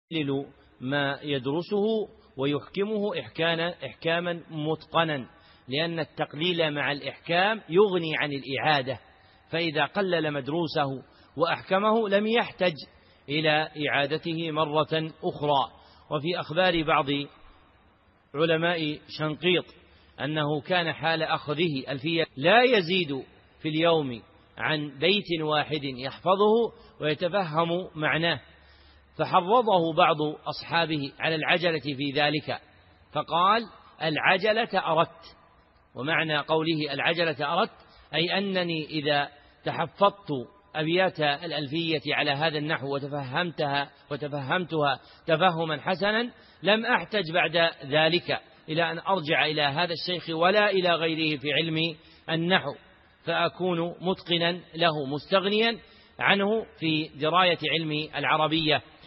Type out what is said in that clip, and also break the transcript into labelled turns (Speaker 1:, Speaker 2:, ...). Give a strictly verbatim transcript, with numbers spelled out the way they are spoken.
Speaker 1: يحلل ما يدرسه ويحكمه إحكاما متقنا، لأن التقليل مع الإحكام يغني عن الإعادة، فإذا قلل مدروسه وأحكمه لم يحتج إلى إعادته مرة أخرى. وفي أخبار بعض علماء شنقيط أنه كان حال أخذه ألفية لا يزيد في اليوم عن بيت واحد يحفظه ويتفهم معناه، فحرضه بعض أصحابه على العجلة في ذلك، فقال: العجلة أردت. ومعنى قوله العجلة أردت أي أنني إذا تحفظت أبيات الألفية على هذا النحو وتفهمتها وتفهمتها تفهما حسنا لم أحتج بعد ذلك إلى أن أرجع إلى هذا الشيخ ولا إلى غيره في علم النحو، فأكون متقنا له مستغنيا عنه في دراية علم العربية.